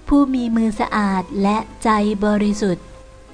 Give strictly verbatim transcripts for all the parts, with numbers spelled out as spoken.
ผู้มีมือสะอาดและใจบริสุทธิ์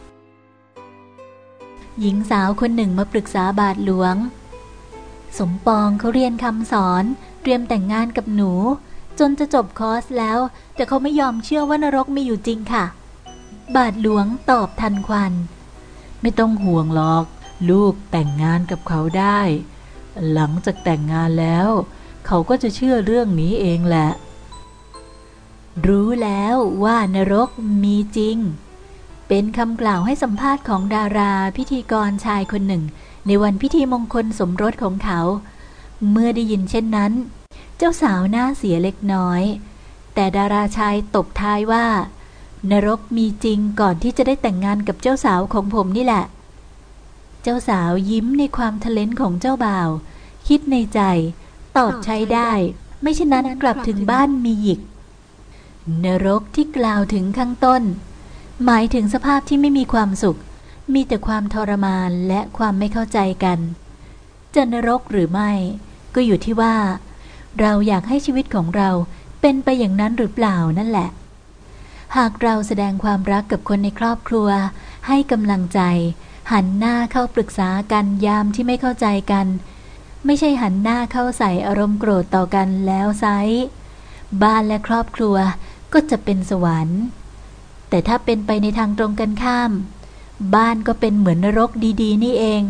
หญิงสาวคนหนึ่งมาปรึกษาบาทหลวงสมปองเขาเรียนคำสอนเตรียมแต่งงานกับหนูจนจะจบคอร์สแล้วแต่เขาไม่ยอมเชื่อว่านรกมีอยู่จริงค่ะบาทหลวงตอบทันควันไม่ต้องห่วงหรอกลูกแต่งงานกับเขาได้หลังจากแต่งงานแล้วเขาก็จะเชื่อเรื่องนี้เองแหละรู้แล้วว่านรกมีจริงเป็นคำกล่าวให้สัมภาษณ์ของดาราพิธีกรชายคนหนึ่งในวันพิธีมงคลสมรสของเขาเมื่อได้ยินเช่นนั้นเจ้าสาวหน้าเสียเล็กน้อยแต่ดาราชายตบท้ายว่านรกมีจริงก่อนที่จะได้แต่งงานกับเจ้าสาวของผมนี่แหละเจ้าสาวยิ้มในความทะเลนของเจ้าบ่าวคิดในใจตอบใช้ได้ไม่เช่นนั้นกลับถึงบ้านมีหยิกนรกที่กล่าวถึงข้างต้นหมายถึงสภาพที่ไม่มีความสุขมีแต่ความทรมานและความไม่เข้าใจกันจะนรกหรือไม่ก็อยู่ที่ว่าเราอยากให้ชีวิตของเราเป็นไปอย่างนั้นหรือเปล่านั่นแหละหากเราแสดงความรักกับคนในครอบครัวให้กำลังใจหันหน้าเข้าปรึกษากันยามที่ไม่เข้าใจกันไม่ใช่หันหน้าเข้าใส่อารมณ์โกรธต่อกันแล้วไซร้บ้านและครอบครัวก็จะเป็นสวรรค์แต่ถ้าเป็นไปในทางตรงกันข้ามบ้านก็เป็นเหมือนนรกดีๆนี่เอง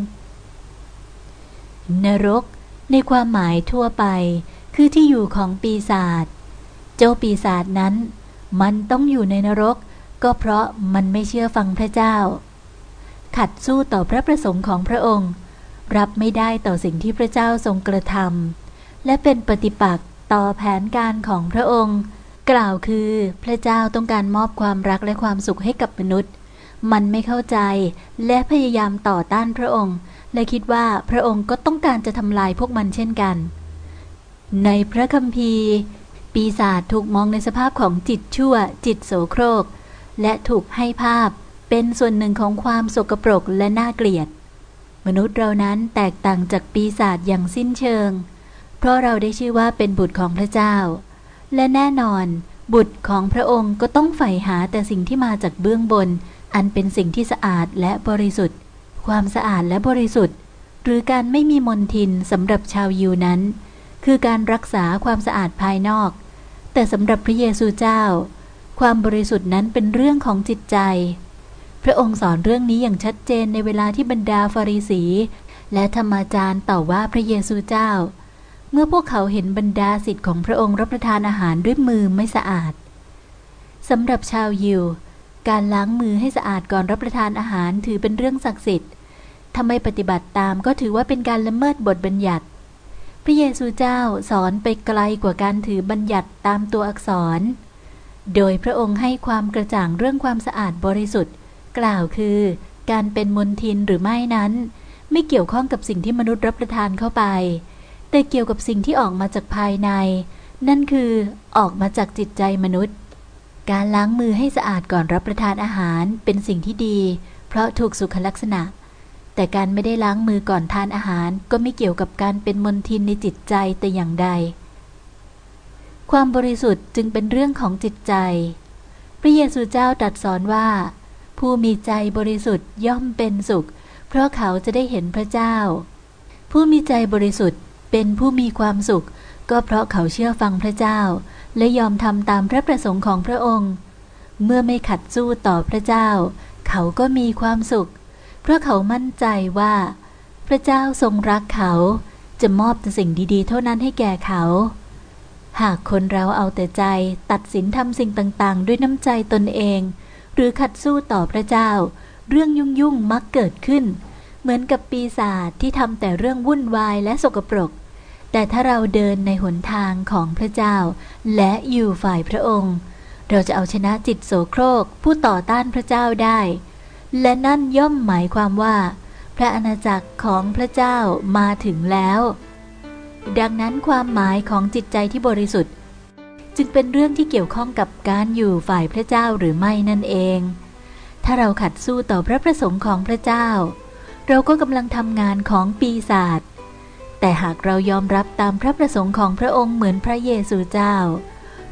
นรกในความหมายทั่วไปคือที่อยู่ของปีศาจเจ้าปีศาจนั้นมันต้องอยู่ในนรกก็เพราะมันไม่เชื่อฟังพระเจ้าขัดสู้ต่อพระประสงค์ของพระองค์รับไม่ได้ต่อสิ่งที่พระเจ้าทรงกระทำและเป็นปฏิปักษ์ต่อแผนการของพระองค์กล่าวคือพระเจ้าต้องการมอบความรักและความสุขให้กับมนุษย์มันไม่เข้าใจและพยายามต่อต้านพระองค์และคิดว่าพระองค์ก็ต้องการจะทำลายพวกมันเช่นกันในพระคัมภีร์ปีศาจถูกมองในสภาพของจิตชั่วจิตโสโครกและถูกให้ภาพเป็นส่วนหนึ่งของความสกปรกและน่าเกลียดมนุษย์เรานั้นแตกต่างจากปีศาจอย่างสิ้นเชิงเพราะเราได้ชื่อว่าเป็นบุตรของพระเจ้าและแน่นอนบุตรของพระองค์ก็ต้องใฝ่หาแต่สิ่งที่มาจากเบื้องบนอันเป็นสิ่งที่สะอาดและบริสุทธิ์ความสะอาดและบริสุทธิ์หรือการไม่มีมลทินสำหรับชาวยิวนั้นคือการรักษาความสะอาดภายนอกแต่สำหรับพระเยซูเจ้าความบริสุทธิ์นั้นเป็นเรื่องของจิตใจพระองค์สอนเรื่องนี้อย่างชัดเจนในเวลาที่บรรดาฟาริสีและธรรมาจารย์ต่อว่าพระเยซูเจ้าเมื่อพวกเขาเห็นบรรดาศิษย์ของพระองค์รับประทานอาหารด้วยมือไม่สะอาดสำหรับชาวยิวการล้างมือให้สะอาดก่อนรับประทานอาหารถือเป็นเรื่องศักดิ์สิทธิ์ถ้าไม่ปฏิบัติตามก็ถือว่าเป็นการละเมิดบทบัญญัติพระเยซูเจ้าสอนไปไกลกว่าการถือบัญญัติตามตัวอักษรโดยพระองค์ให้ความกระจ่างเรื่องความสะอาดบริสุทธิ์กล่าวคือการเป็นมลทินหรือไม่นั้นไม่เกี่ยวข้องกับสิ่งที่มนุษย์รับประทานเข้าไปแต่เกี่ยวกับสิ่งที่ออกมาจากภายในนั่นคือออกมาจากจิตใจมนุษย์การล้างมือให้สะอาดก่อนรับประทานอาหารเป็นสิ่งที่ดีเพราะถูกสุขลักษณะแต่การไม่ได้ล้างมือก่อนทานอาหารก็ไม่เกี่ยวกับการเป็นมลทินในจิตใจแต่อย่างใดความบริสุทธิ์จึงเป็นเรื่องของจิตใจพระเยซูเจ้าตรัสสอนว่าผู้มีใจบริสุทธิ์ย่อมเป็นสุขเพราะเขาจะได้เห็นพระเจ้าผู้มีใจบริสุทธิ์เป็นผู้มีความสุขก็เพราะเขาเชื่อฟังพระเจ้าและยอมทำตามพระประสงค์ของพระองค์เมื่อไม่ขัดสู้ต่อพระเจ้าเขาก็มีความสุขเพราะเขามั่นใจว่าพระเจ้าทรงรักเขาจะมอบแต่สิ่งดีๆเท่านั้นให้แก่เขาหากคนเราเอาแต่ใจตัดสินทำสิ่งต่างๆด้วยน้ำใจตนเองหรือขัดสู้ต่อพระเจ้าเรื่องยุ่งๆมักเกิดขึ้นเหมือนกับปีศาจที่ทำแต่เรื่องวุ่นวายและสกปรกแต่ถ้าเราเดินในหนทางของพระเจ้าและอยู่ฝ่ายพระองค์เราจะเอาชนะจิตโสโครกผู้ต่อต้านพระเจ้าได้และนั่นย่อมหมายความว่าพระอาณาจักรของพระเจ้ามาถึงแล้วดังนั้นความหมายของจิตใจที่บริสุทธิ์จึงเป็นเรื่องที่เกี่ยวข้องกับการอยู่ฝ่ายพระเจ้าหรือไม่นั่นเองถ้าเราขัดสู้ต่อพระประสงค์ของพระเจ้าเราก็กำลังทำงานของปีศาจแต่หากเรายอมรับตามพระประสงค์ของพระองค์เหมือนพระเยซูเจ้า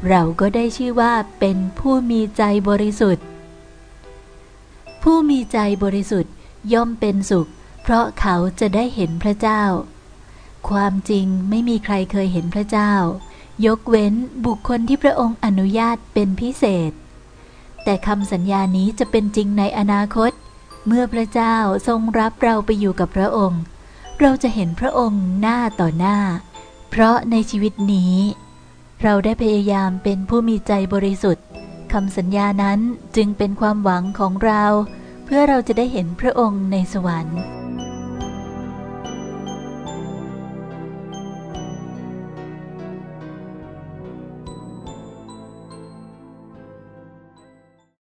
เราก็ได้ชื่อว่าเป็นผู้มีใจบริสุทธิ์ผู้มีใจบริสุทธิ์ย่อมเป็นสุขเพราะเขาจะได้เห็นพระเจ้าความจริงไม่มีใครเคยเห็นพระเจ้ายกเว้นบุคคลที่พระองค์อนุญาตเป็นพิเศษแต่คำสัญญานี้จะเป็นจริงในอนาคตเมื่อพระเจ้าทรงรับเราไปอยู่กับพระองค์เราจะเห็นพระองค์หน้าต่อหน้าเพราะในชีวิตนี้เราได้พยายามเป็นผู้มีใจบริสุทธิ์คำสัญญานั้นจึงเป็นความหวังของเราเพื่อเราจะได้เห็นพระองค์ในสวรรค์